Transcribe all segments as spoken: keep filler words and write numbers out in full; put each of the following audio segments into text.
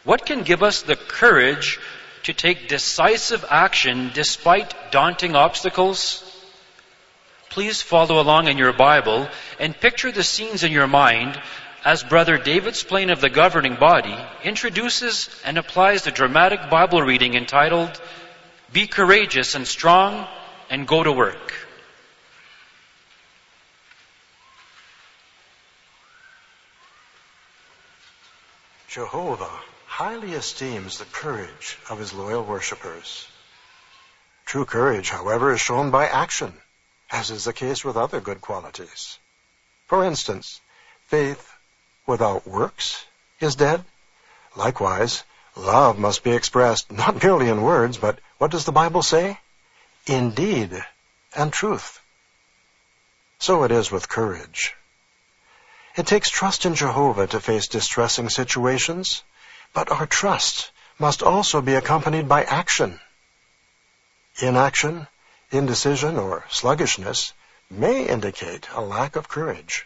What can give us the courage to take decisive action despite daunting obstacles? Please follow along in your Bible and picture the scenes in your mind as Brother David Splain of the governing body introduces and applies the dramatic Bible reading entitled, "Be Courageous and Strong and Go to Work." Jehovah highly esteems the courage of his loyal worshippers. True courage, however, is shown by action, as is the case with other good qualities. For instance, faith without works is dead. Likewise, love must be expressed not merely in words, but what does the Bible say? In deed and truth. So it is with courage. It takes trust in Jehovah to face distressing situations, but our trust must also be accompanied by action. Inaction, indecision, or sluggishness may indicate a lack of courage.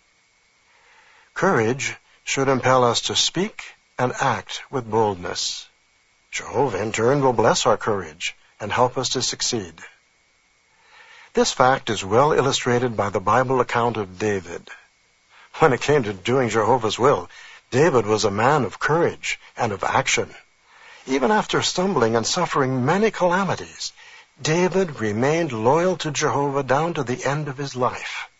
Courage should impel us to speak and act with boldness. Jehovah, in turn, will bless our courage and help us to succeed. This fact is well illustrated by the Bible account of David. When it came to doing Jehovah's will, David was a man of courage and of action. Even after stumbling and suffering many calamities, David remained loyal to Jehovah down to the end of his life.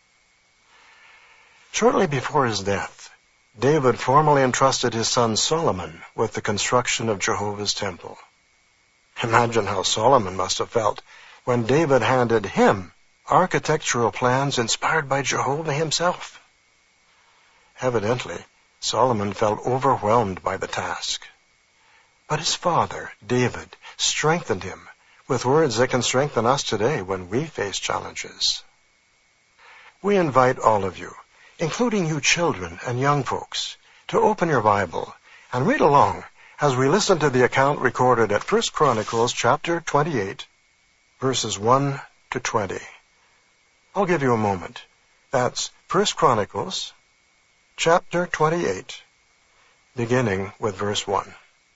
Shortly before his death, David formally entrusted his son Solomon with the construction of Jehovah's temple. Imagine how Solomon must have felt when David handed him architectural plans inspired by Jehovah himself. Evidently, Solomon felt overwhelmed by the task. But his father, David, strengthened him with words that can strengthen us today when we face challenges. We invite all of you, including you children and young folks, to open your Bible and read along as we listen to the account recorded at First Chronicles chapter twenty-eight, verses one to twenty. I'll give you a moment. That's First Chronicles chapter twenty-eight, beginning with verse one.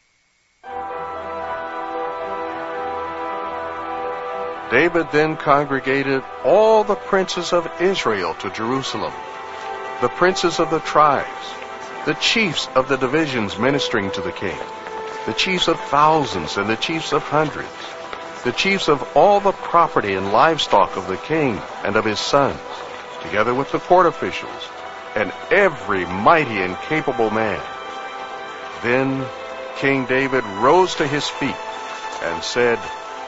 David then congregated all the princes of Israel to Jerusalem, the princes of the tribes, the chiefs of the divisions ministering to the king, the chiefs of thousands and the chiefs of hundreds, the chiefs of all the property and livestock of the king and of his sons, together with the court officials, and every mighty and capable man. Then King David rose to his feet and said,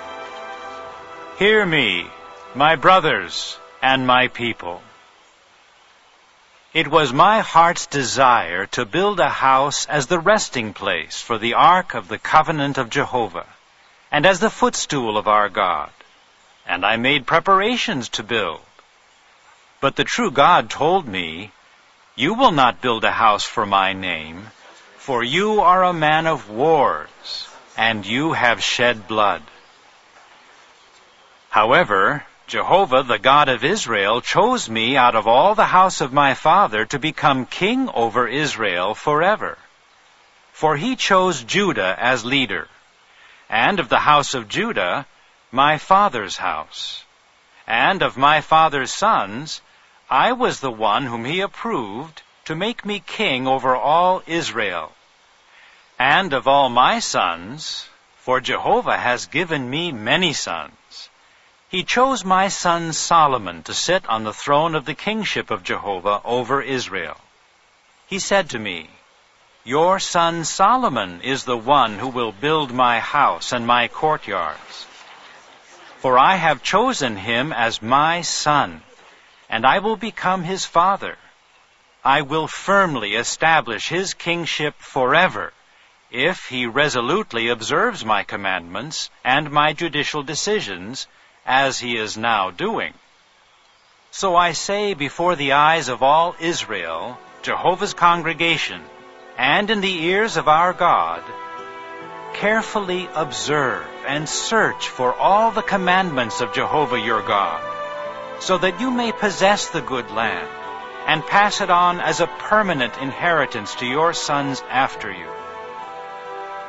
"Hear me, my brothers and my people. It was my heart's desire to build a house as the resting place for the ark of the covenant of Jehovah, and as the footstool of our God. And I made preparations to build. But the true God told me, 'You will not build a house for my name, for you are a man of wars, and you have shed blood.' However, Jehovah, the God of Israel, chose me out of all the house of my father to become king over Israel forever. For he chose Judah as leader, and of the house of Judah, my father's house. And of my father's sons, I was the one whom he approved to make me king over all Israel. And of all my sons, for Jehovah has given me many sons, he chose my son Solomon to sit on the throne of the kingship of Jehovah over Israel. He said to me, 'Your son Solomon is the one who will build my house and my courtyards. For I have chosen him as my son, and I will become his father. I will firmly establish his kingship forever, if he resolutely observes my commandments and my judicial decisions, as he is now doing.' So I say before the eyes of all Israel, Jehovah's congregation, and in the ears of our God, carefully observe and search for all the commandments of Jehovah your God, so that you may possess the good land and pass it on as a permanent inheritance to your sons after you.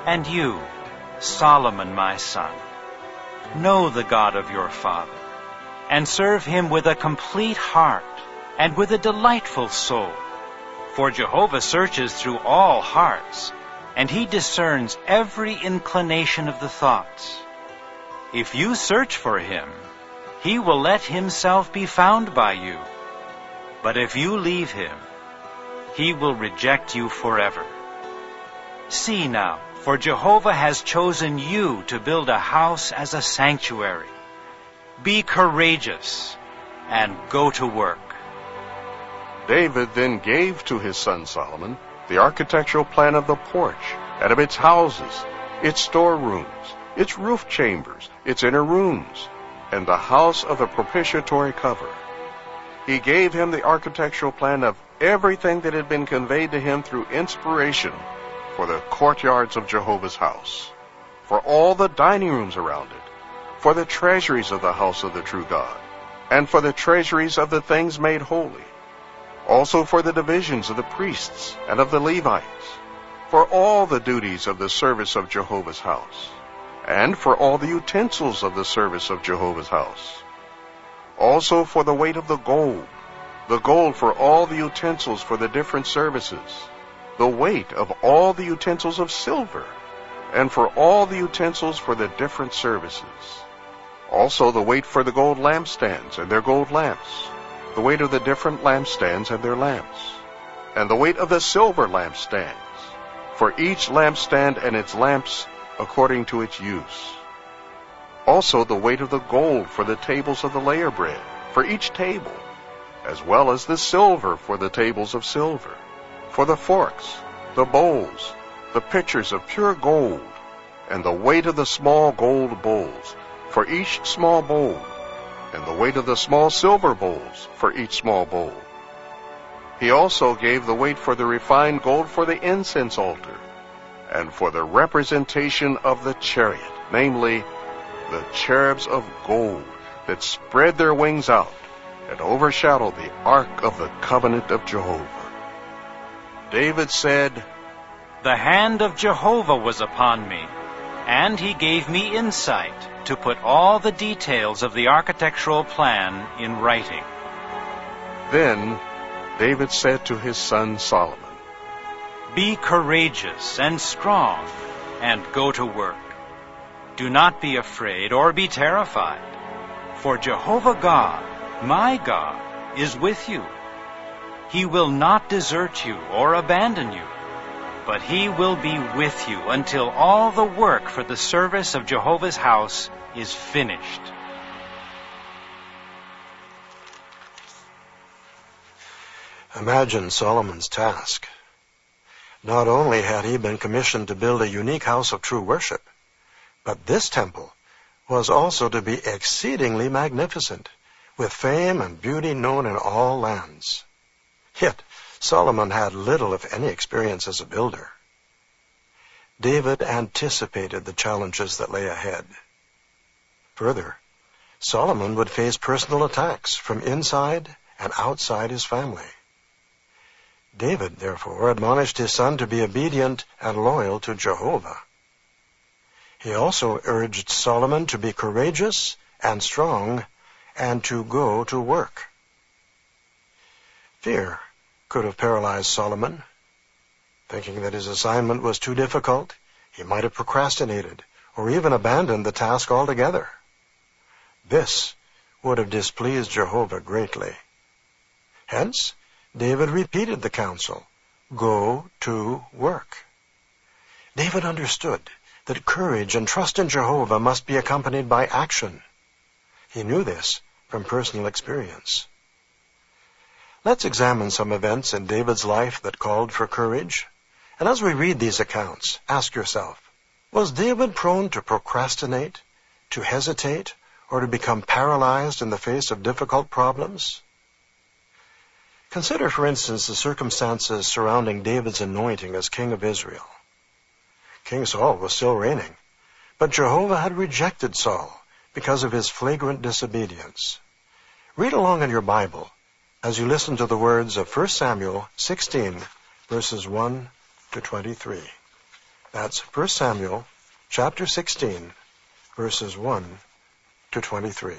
And you, Solomon my son, know the God of your father, and serve him with a complete heart and with a delightful soul. For Jehovah searches through all hearts, and he discerns every inclination of the thoughts. If you search for him, he will let himself be found by you. But if you leave him, he will reject you forever. See now, for Jehovah has chosen you to build a house as a sanctuary. Be courageous and go to work. David then gave to his son Solomon the architectural plan of the porch, and of its houses, its storerooms, its roof chambers, its inner rooms, and the house of the propitiatory cover. He gave him the architectural plan of everything that had been conveyed to him through inspiration for the courtyards of Jehovah's house, for all the dining rooms around it, for the treasuries of the house of the true God, and for the treasuries of the things made holy, also for the divisions of the priests and of the Levites, for all the duties of the service of Jehovah's house, and for all the utensils of the service of Jehovah's house, also for the weight of the gold, the gold for all the utensils for the different services, the weight of all the utensils of silver, and for all the utensils for the different services, also the weight for the gold lampstands and their gold lamps, the weight of the different lampstands and their lamps, and the weight of the silver lampstands, for each lampstand and its lamps according to its use. Also the weight of the gold for the tables of the layer bread, for each table, as well as the silver for the tables of silver, for the forks, the bowls, the pitchers of pure gold, and the weight of the small gold bowls, for each small bowl, and the weight of the small silver bowls for each small bowl. He also gave the weight for the refined gold for the incense altar, and for the representation of the chariot, namely, the cherubs of gold that spread their wings out and overshadowed the ark of the covenant of Jehovah. David said, The hand of Jehovah was upon me, and he gave me insight to put all the details of the architectural plan in writing. Then David said to his son Solomon, Be courageous and strong, and go to work. Do not be afraid or be terrified, for Jehovah God, my God, is with you. He will not desert you or abandon you, but he will be with you until all the work for the service of Jehovah's house is finished. Imagine Solomon's task. Not only had he been commissioned to build a unique house of true worship, but this temple was also to be exceedingly magnificent, with fame and beauty known in all lands. Yet Solomon had little, if any, experience as a builder. David anticipated the challenges that lay ahead. Further, Solomon would face personal attacks from inside and outside his family. David, therefore, admonished his son to be obedient and loyal to Jehovah. He also urged Solomon to be courageous and strong and to go to work. Fear could have paralyzed Solomon. Thinking that his assignment was too difficult, he might have procrastinated or even abandoned the task altogether. This would have displeased Jehovah greatly. Hence, David repeated the counsel, go to work. David understood that courage and trust in Jehovah must be accompanied by action. He knew this from personal experience. Let's examine some events in David's life that called for courage. And as we read these accounts, ask yourself, was David prone to procrastinate, to hesitate, or to become paralyzed in the face of difficult problems? Consider, for instance, the circumstances surrounding David's anointing as king of Israel. King Saul was still reigning, but Jehovah had rejected Saul because of his flagrant disobedience. Read along in your Bible as you listen to the words of First Samuel sixteen, verses one to twenty-three. That's First Samuel chapter sixteen, verses one to twenty-three.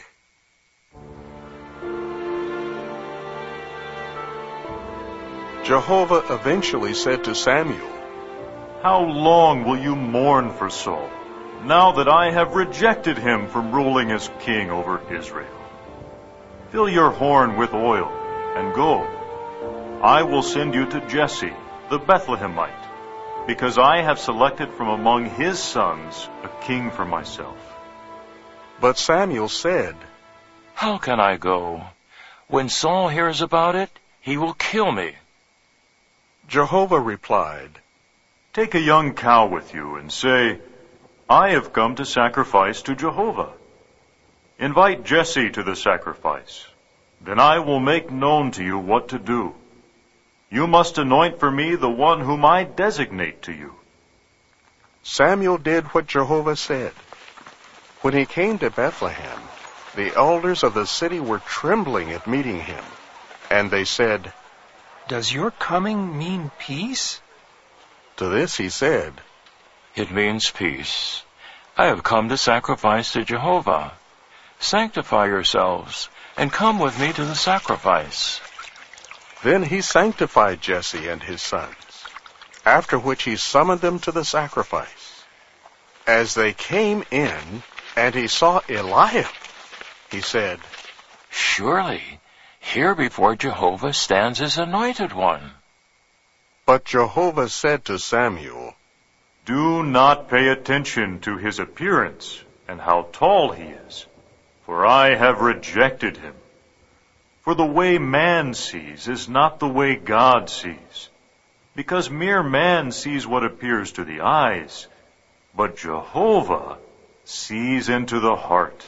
Jehovah eventually said to Samuel, "How long will you mourn for Saul, now that I have rejected him from ruling as king over Israel? Fill your horn with oil and go. I will send you to Jesse, the Bethlehemite, because I have selected from among his sons a king for myself." But Samuel said, "How can I go? When Saul hears about it, he will kill me." Jehovah replied, "Take a young cow with you and say, 'I have come to sacrifice to Jehovah.' Invite Jesse to the sacrifice. Then I will make known to you what to do. You must anoint for me the one whom I designate to you." Samuel did what Jehovah said. When he came to Bethlehem, the elders of the city were trembling at meeting him, and they said, "Does your coming mean peace?" To this he said, "It means peace. I have come to sacrifice to Jehovah. Sanctify yourselves and come with me to the sacrifice." Then he sanctified Jesse and his sons, after which he summoned them to the sacrifice. As they came in, and he saw Eliab, he said, "Surely, here before Jehovah stands his anointed one." But Jehovah said to Samuel, "Do not pay attention to his appearance and how tall he is, for I have rejected him. For the way man sees is not the way God sees, because mere man sees what appears to the eyes, but Jehovah sees into the heart."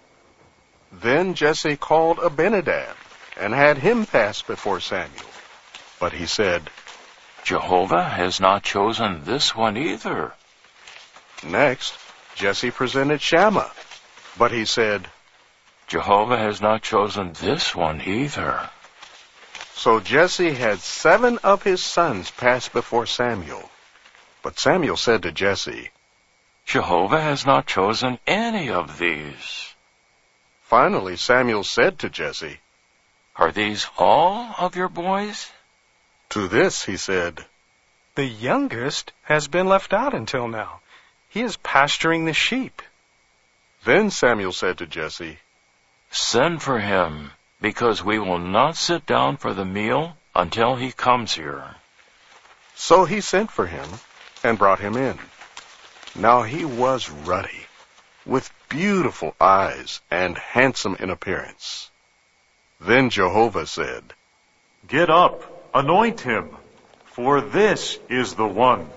Then Jesse called Abinadab and had him pass before Samuel. But he said, "Jehovah has not chosen this one either." Next, Jesse presented Shammah. But he said, "Jehovah has not chosen this one either." So Jesse had seven of his sons pass before Samuel. But Samuel said to Jesse, "Jehovah has not chosen any of these." Finally Samuel said to Jesse, "Are these all of your boys?" To this he said, "The youngest has been left out until now. He is pasturing the sheep." Then Samuel said to Jesse, "Send for him, because we will not sit down for the meal until he comes here." So he sent for him and brought him in. Now he was ruddy, with beautiful eyes and handsome in appearance. Then Jehovah said, "Get up, anoint him, for this is the one."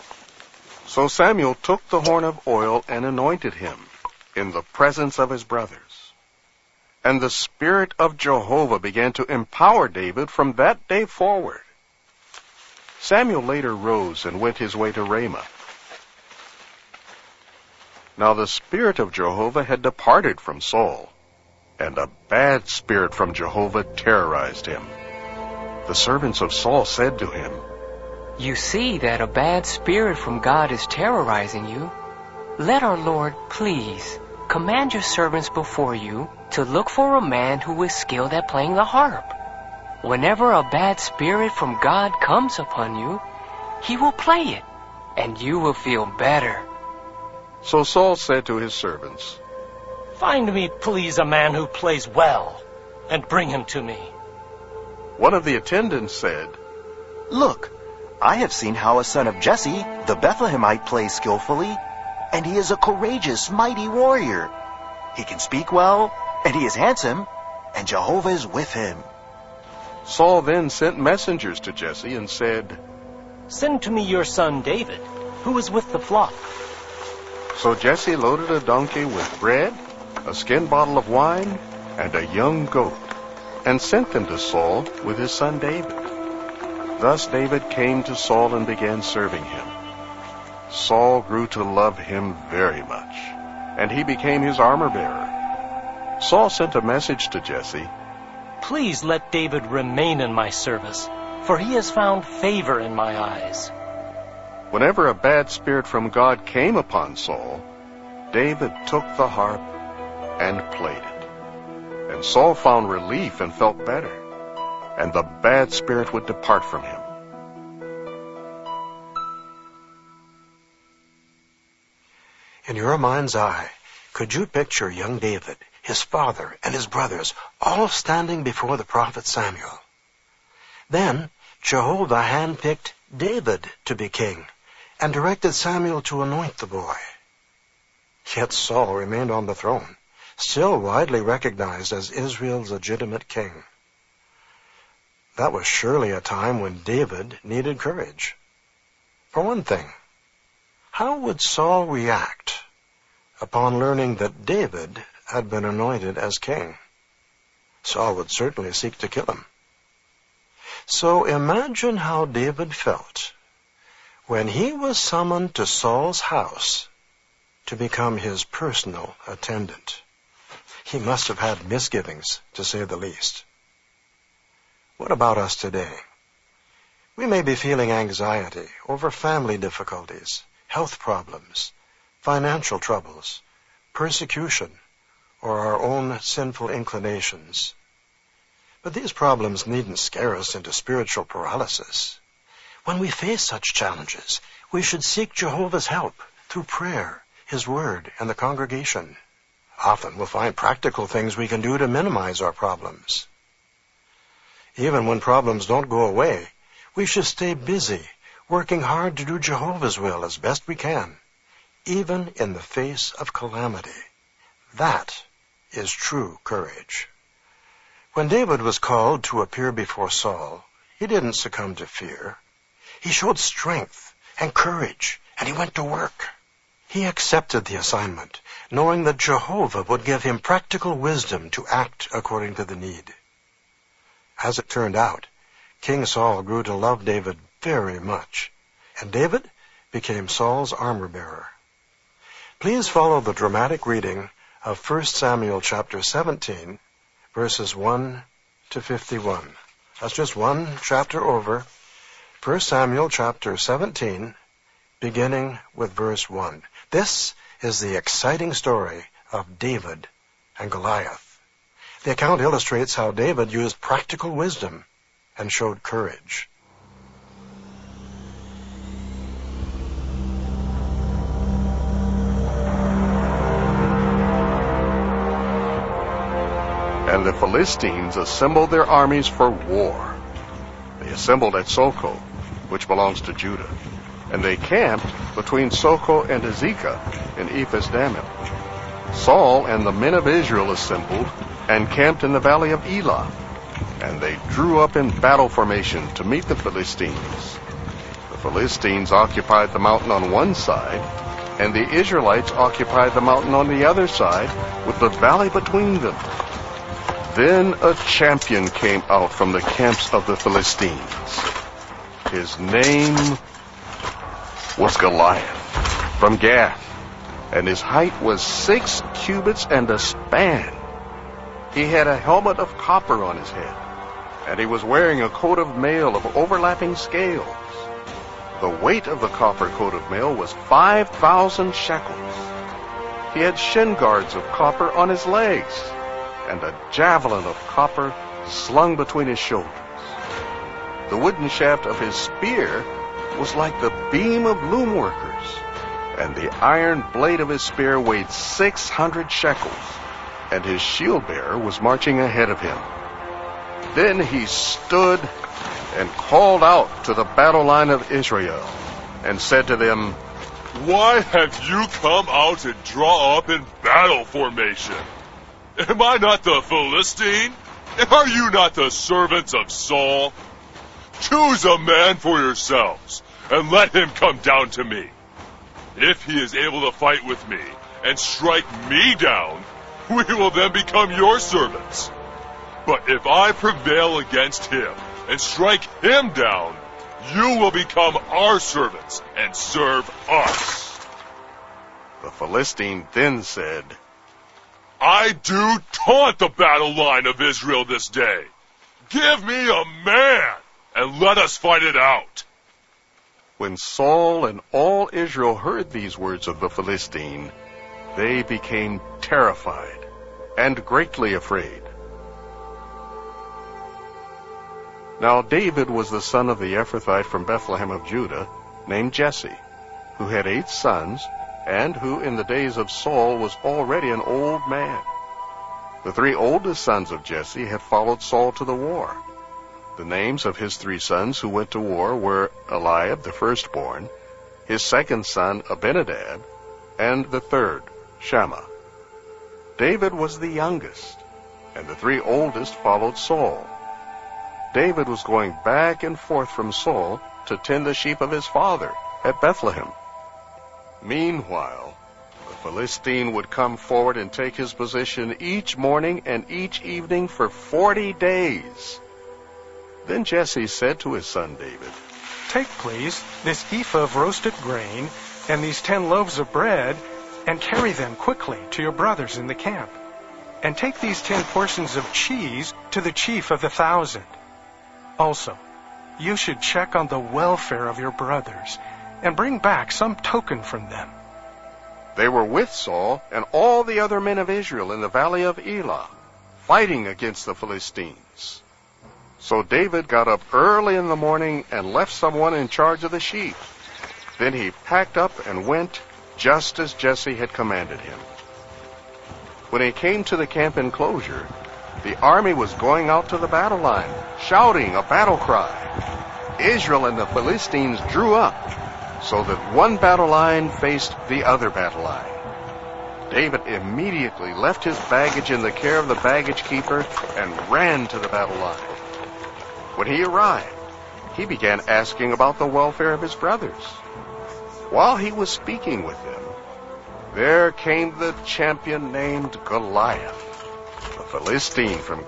So Samuel took the horn of oil and anointed him in the presence of his brothers. And the Spirit of Jehovah began to empower David from that day forward. Samuel later rose and went his way to Ramah. Now the Spirit of Jehovah had departed from Saul, and a bad spirit from Jehovah terrorized him. The servants of Saul said to him, "You see that a bad spirit from God is terrorizing you. Let our Lord please command your servants before you to look for a man who is skilled at playing the harp. Whenever a bad spirit from God comes upon you, he will play it, and you will feel better." So Saul said to his servants, "Find me, please, a man who plays well, and bring him to me." One of the attendants said, "Look, I have seen how a son of Jesse, the Bethlehemite, plays skillfully, and he is a courageous, mighty warrior. He can speak well, and he is handsome, and Jehovah is with him." Saul then sent messengers to Jesse and said, "Send to me your son David, who is with the flock." So Jesse loaded a donkey with bread, a skin bottle of wine, and a young goat, and sent them to Saul with his son David. Thus David came to Saul and began serving him. Saul grew to love him very much, and he became his armor-bearer. Saul sent a message to Jesse, "Please let David remain in my service, for he has found favor in my eyes." Whenever a bad spirit from God came upon Saul, David took the harp and played it. And Saul found relief and felt better, and the bad spirit would depart from him. In your mind's eye, could you picture young David, his father, and his brothers all standing before the prophet Samuel? Then Jehovah handpicked David to be king and directed Samuel to anoint the boy. Yet Saul remained on the throne, still widely recognized as Israel's legitimate king. That was surely a time when David needed courage. For one thing, how would Saul react upon learning that David had been anointed as king? Saul would certainly seek to kill him. So imagine how David felt when he was summoned to Saul's house to become his personal attendant. He must have had misgivings, to say the least. What about us today? We may be feeling anxiety over family difficulties, health problems, financial troubles, persecution, or our own sinful inclinations. But these problems needn't scare us into spiritual paralysis. When we face such challenges, we should seek Jehovah's help through prayer, His Word, and the congregation. Often we'll find practical things we can do to minimize our problems. Even when problems don't go away, we should stay busy, working hard to do Jehovah's will as best we can, even in the face of calamity. That is true courage. When David was called to appear before Saul, he didn't succumb to fear. He showed strength and courage, and he went to work. He accepted the assignment, knowing that Jehovah would give him practical wisdom to act according to the need. As it turned out, King Saul grew to love David very much, and David became Saul's armor-bearer. Please follow the dramatic reading of First Samuel chapter seventeen, verses one to fifty-one. That's just one chapter over. First Samuel chapter seventeen, beginning with verse one. This is the exciting story of David and Goliath. The account illustrates how David used practical wisdom and showed courage. And the Philistines assembled their armies for war. They assembled at Socoh, which belongs to Judah, and they camped between Socoh and Azekah in Ephes-dammim. Saul and the men of Israel assembled and camped in the valley of Elah, and they drew up in battle formation to meet the Philistines. The Philistines occupied the mountain on one side, and the Israelites occupied the mountain on the other side, with the valley between them. Then a champion came out from the camps of the Philistines. His name was Goliath, from Gath, and his height was six cubits and a span. He had a helmet of copper on his head, and he was wearing a coat of mail of overlapping scales. The weight of the copper coat of mail was five thousand shekels. He had shin guards of copper on his legs, and a javelin of copper slung between his shoulders. The wooden shaft of his spear was like the beam of loom workers, and the iron blade of his spear weighed six hundred shekels, and his shield-bearer was marching ahead of him. Then he stood and called out to the battle line of Israel, and said to them, "Why have you come out to draw up in battle formation? Am I not the Philistine? Are you not the servants of Saul? Choose a man for yourselves, and let him come down to me. If he is able to fight with me and strike me down, we will then become your servants. But if I prevail against him and strike him down, you will become our servants and serve us." The Philistine then said, "I do taunt the battle line of Israel this day. Give me a man, and let us fight it out." When Saul and all Israel heard these words of the Philistine, they became terrified and greatly afraid. Now David was the son of the Ephrathite from Bethlehem of Judah, named Jesse, who had eight sons, and who in the days of Saul was already an old man. The three oldest sons of Jesse had followed Saul to the war. The names of his three sons who went to war were Eliab, the firstborn, his second son Abinadab, and the third, Shammah. David was the youngest, and the three oldest followed Saul. David was going back and forth from Saul to tend the sheep of his father at Bethlehem. Meanwhile, the Philistine would come forward and take his position each morning and each evening for forty days. Then Jesse said to his son David, "Take, please, this ephah of roasted grain and these ten loaves of bread, and carry them quickly to your brothers in the camp. And take these ten portions of cheese to the chief of the thousand. Also, you should check on the welfare of your brothers, and bring back some token from them." They were with Saul and all the other men of Israel in the valley of Elah, fighting against the Philistines. So David got up early in the morning and left someone in charge of the sheep. Then he packed up and went just as Jesse had commanded him. When he came to the camp enclosure, the army was going out to the battle line, shouting a battle cry. Israel and the Philistines drew up, so that one battle line faced the other battle line. David immediately left his baggage in the care of the baggage keeper and ran to the battle line. When he arrived, he began asking about the welfare of his brothers. While he was speaking with them, there came the champion named Goliath, the Philistine from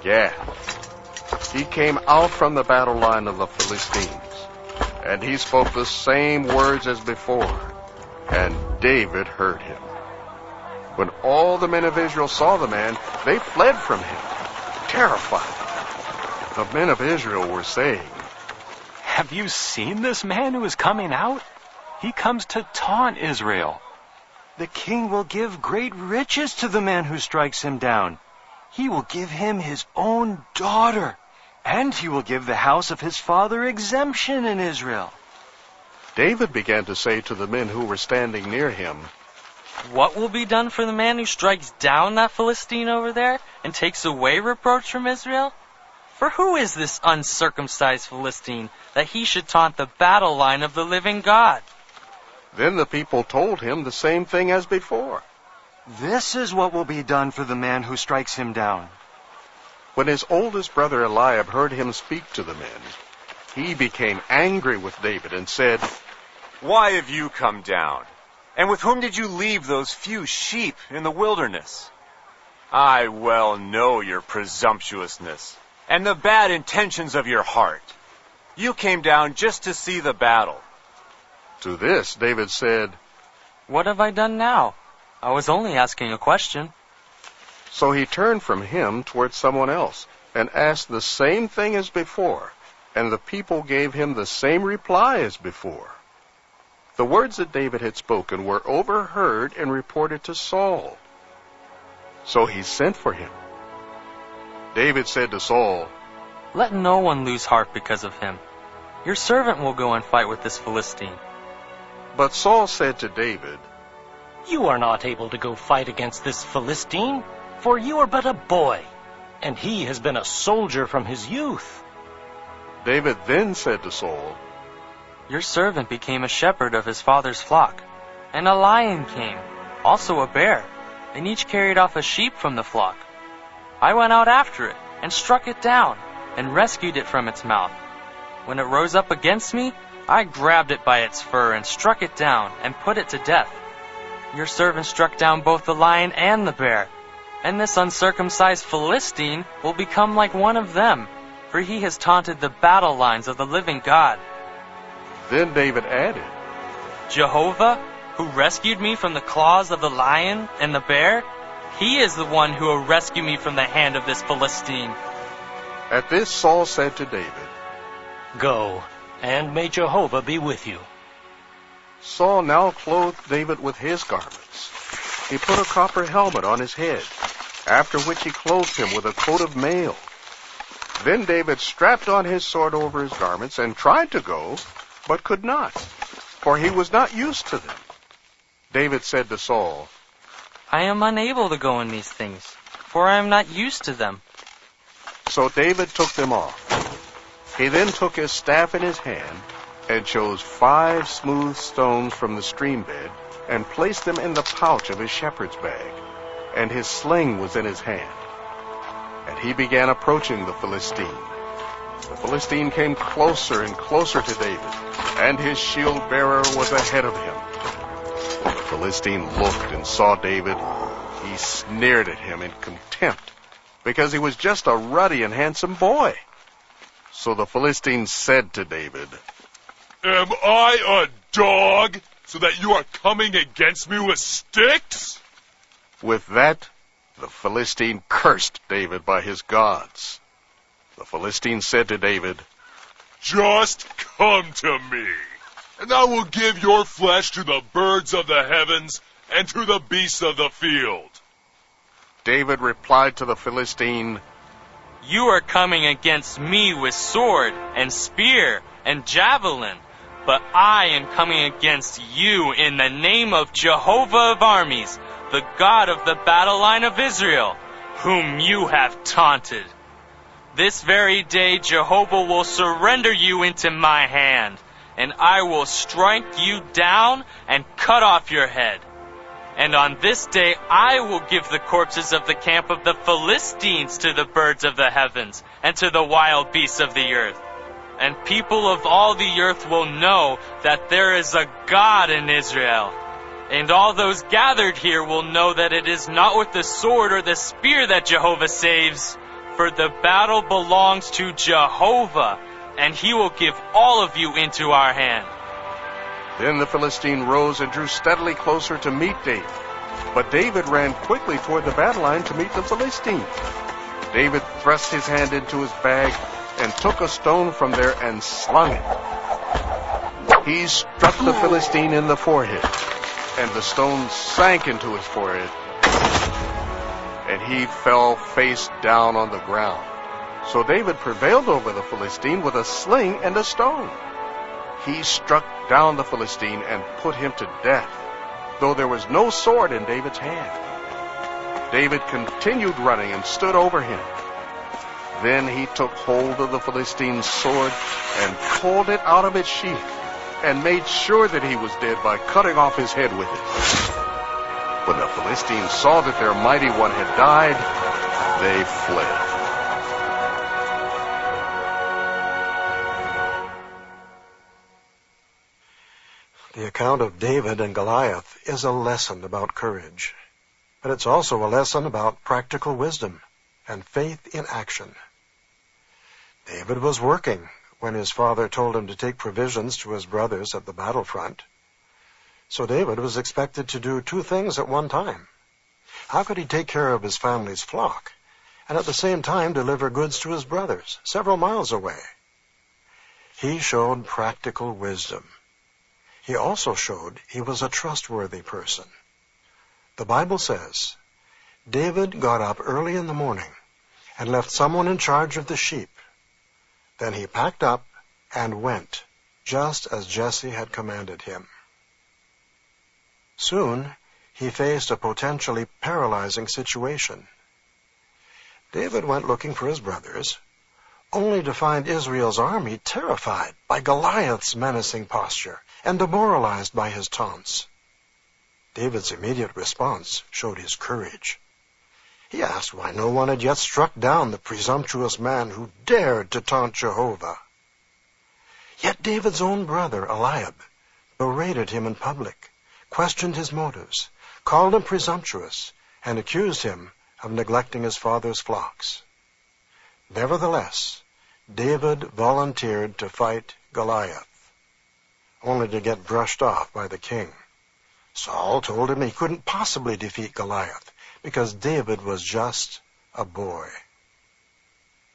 Gath. He came out from the battle line of the Philistines, and he spoke the same words as before, and David heard him. When all the men of Israel saw the man, they fled from him, terrified. The men of Israel were saying, "Have you seen this man who is coming out? He comes to taunt Israel." "The king will give great riches to the man who strikes him down. He will give him his own daughter, and he will give the house of his father exemption in Israel." David began to say to the men who were standing near him, "What will be done for the man who strikes down that Philistine over there and takes away reproach from Israel? For who is this uncircumcised Philistine that he should taunt the battle line of the living God?" Then the people told him the same thing as before. "This is what will be done for the man who strikes him down." When his oldest brother Eliab heard him speak to the men, he became angry with David and said, "Why have you come down? And with whom did you leave those few sheep in the wilderness? I well know your presumptuousness and the bad intentions of your heart. You came down just to see the battle." To this David said, "What have I done now? I was only asking a question." So he turned from him toward someone else and asked the same thing as before, and the people gave him the same reply as before. The words that David had spoken were overheard and reported to Saul. So he sent for him. David said to Saul, "Let no one lose heart because of him. Your servant will go and fight with this Philistine." But Saul said to David, "You are not able to go fight against this Philistine, for you are but a boy, and he has been a soldier from his youth." David then said to Saul, "Your servant became a shepherd of his father's flock, and a lion came, also a bear, and each carried off a sheep from the flock. I went out after it, and struck it down, and rescued it from its mouth. When it rose up against me, I grabbed it by its fur, and struck it down, and put it to death. Your servant struck down both the lion and the bear, and this uncircumcised Philistine will become like one of them, for he has taunted the battle lines of the living God." Then David added, "Jehovah, who rescued me from the claws of the lion and the bear, he is the one who will rescue me from the hand of this Philistine." At this Saul said to David, "Go, and may Jehovah be with you." Saul now clothed David with his garments. He put a copper helmet on his head, after which he clothed him with a coat of mail. Then David strapped on his sword over his garments and tried to go, but could not, for he was not used to them. David said to Saul, I am unable to go in these things, for I am not used to them. So David took them off. He then took his staff in his hand and chose five smooth stones from the stream bed and placed them in the pouch of his shepherd's bag, and his sling was in his hand. And he began approaching the Philistine. The Philistine came closer and closer to David, and his shield bearer was ahead of him. When the Philistine looked and saw David, he sneered at him in contempt, because he was just a ruddy and handsome boy. So the Philistine said to David, Am I a dog, so that you are coming against me with sticks? With that, the Philistine cursed David by his gods. The Philistine said to David, Just come to me, and I will give your flesh to the birds of the heavens and to the beasts of the field. David replied to the Philistine, You are coming against me with sword and spear and javelin, but I am coming against you in the name of Jehovah of armies, the God of the battle line of Israel, whom you have taunted. This very day Jehovah will surrender you into my hand, and I will strike you down and cut off your head. And on this day I will give the corpses of the camp of the Philistines to the birds of the heavens and to the wild beasts of the earth. And people of all the earth will know that there is a God in Israel. And all those gathered here will know that it is not with the sword or the spear that Jehovah saves, for the battle belongs to Jehovah, and he will give all of you into our hand. Then the Philistine rose and drew steadily closer to meet David. But David ran quickly toward the battle line to meet the Philistine. David thrust his hand into his bag and took a stone from there and slung it. He struck the Philistine in the forehead, and the stone sank into his forehead, and he fell face down on the ground. So David prevailed over the Philistine with a sling and a stone. He struck down the Philistine and put him to death, though there was no sword in David's hand. David continued running and stood over him. Then he took hold of the Philistine's sword and pulled it out of its sheath, and made sure that he was dead by cutting off his head with it. When the Philistines saw that their mighty one had died, they fled. The account of David and Goliath is a lesson about courage, but it's also a lesson about practical wisdom and faith in action. David was working when his father told him to take provisions to his brothers at the battlefront. So David was expected to do two things at one time. How could he take care of his family's flock and at the same time deliver goods to his brothers several miles away? He showed practical wisdom. He also showed he was a trustworthy person. The Bible says, David got up early in the morning and left someone in charge of the sheep. Then he packed up and went, just as Jesse had commanded him. Soon, he faced a potentially paralyzing situation. David went looking for his brothers, only to find Israel's army terrified by Goliath's menacing posture and demoralized by his taunts. David's immediate response showed his courage. He asked why no one had yet struck down the presumptuous man who dared to taunt Jehovah. Yet David's own brother, Eliab, berated him in public, questioned his motives, called him presumptuous, and accused him of neglecting his father's flocks. Nevertheless, David volunteered to fight Goliath, only to get brushed off by the king. Saul told him he couldn't possibly defeat Goliath because David was just a boy.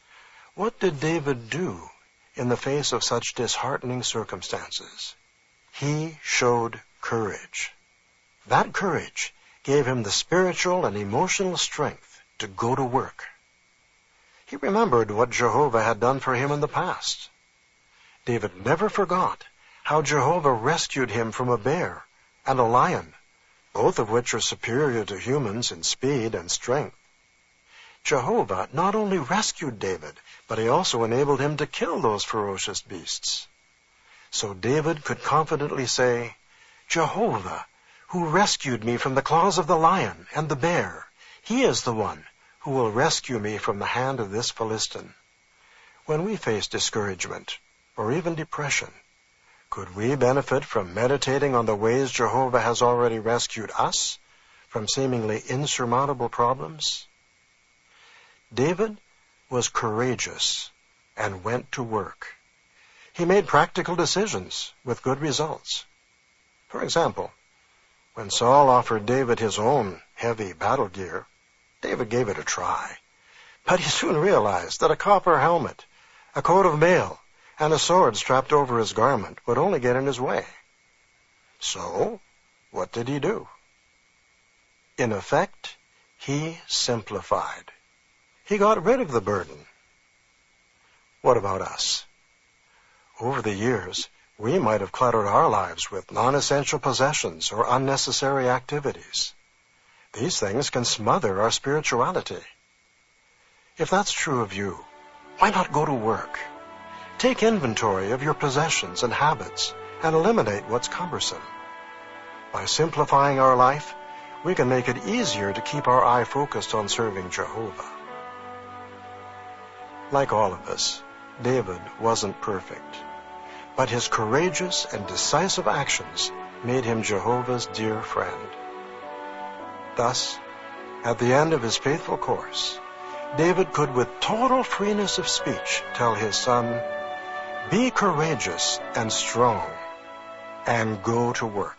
What did David do in the face of such disheartening circumstances? He showed courage. That courage gave him the spiritual and emotional strength to go to work. He remembered what Jehovah had done for him in the past. David never forgot how Jehovah rescued him from a bear and a lion, both of which are superior to humans in speed and strength. Jehovah not only rescued David, but he also enabled him to kill those ferocious beasts. So David could confidently say, Jehovah, who rescued me from the claws of the lion and the bear, he is the one who will rescue me from the hand of this Philistine. When we face discouragement or even depression, could we benefit from meditating on the ways Jehovah has already rescued us from seemingly insurmountable problems? David was courageous and went to work. He made practical decisions with good results. For example, when Saul offered David his own heavy battle gear, David gave it a try. But he soon realized that a copper helmet, a coat of mail, and a sword strapped over his garment would only get in his way. So, what did he do? In effect, he simplified. He got rid of the burden. What about us? Over the years, we might have cluttered our lives with non-essential possessions or unnecessary activities. These things can smother our spirituality. If that's true of you, why not go to work? Take inventory of your possessions and habits and eliminate what's cumbersome. By simplifying our life, we can make it easier to keep our eye focused on serving Jehovah. Like all of us, David wasn't perfect, but his courageous and decisive actions made him Jehovah's dear friend. Thus, at the end of his faithful course, David could with total freeness of speech tell his son, "Be courageous and strong, and go to work."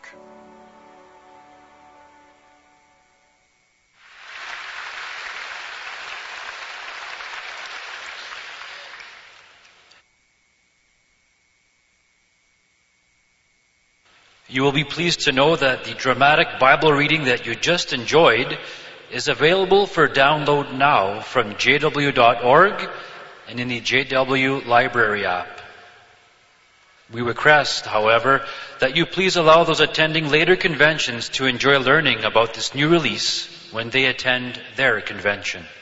You will be pleased to know that the dramatic Bible reading that you just enjoyed is available for download now from j w dot org and in the J W Library app. We request, however, that you please allow those attending later conventions to enjoy learning about this new release when they attend their convention.